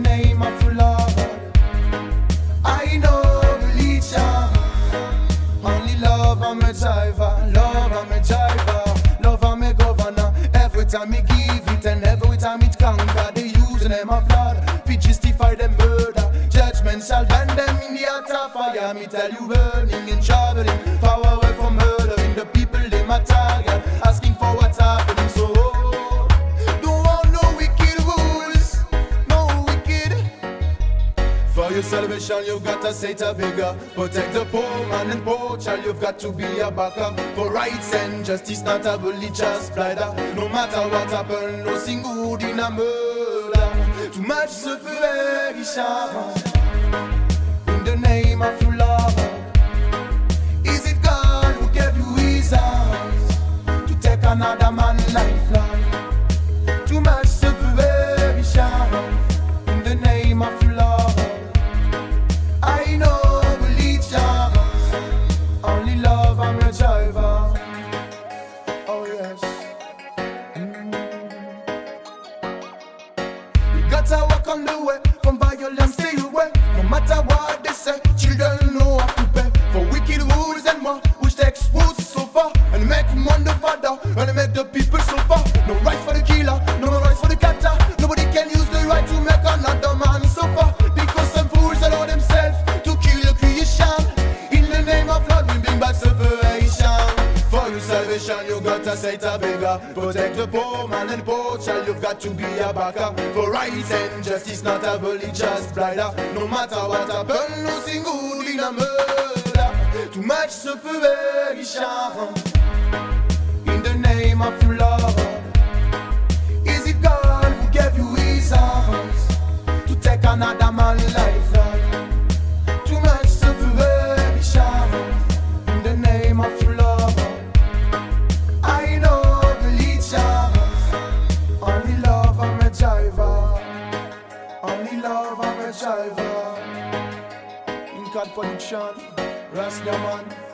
name of love, I know religion. Only love I'm a driver, love I'm a driver, love I'm a governor. Every time me give it and every time it conquer, they use the name of Lord to justify them murder. Judgment shall burn them in the heart of fire. Me tell you, burning and traveling far away from murdering the people they matter, asking for what's happening. So don't want no wicked rules, no wicked. For your salvation you've got to say it bigger. Protect the poor man and poor child, you've got to be a backer. For rights and justice, not a religious blinder. No matter what happen, no single good in a murder. Too much sufferation in the name of love. Is it God who gave you reasons to take another man's lifeline? Too much separation in the name of love. I know religion, only love I'm a driver. Oh yes. You gotta walk on the way from violence, stay away. No matter what they say, children know how to pay for wicked rules and more, which they expose so far and make money father and make the people suffer. No rights for the killer, no rights for the captor. Nobody can use the right to make another man suffer, because some fools allow themselves to kill the creation. In the name of Lord, we bring back separation. For your salvation, you gotta say it a bigger. Protect the poor man and poor child, you've got to be a backer. For rights and justice, not a religious blinder. No matter what happen, no single good in a murder. Too much separation in the name of love. Is it God who gave you reasons to take another man's lifeline? Too much separation in the name of love. I know religion, only love I'm a driver, only love I'm a driver. In God production, Rastaman.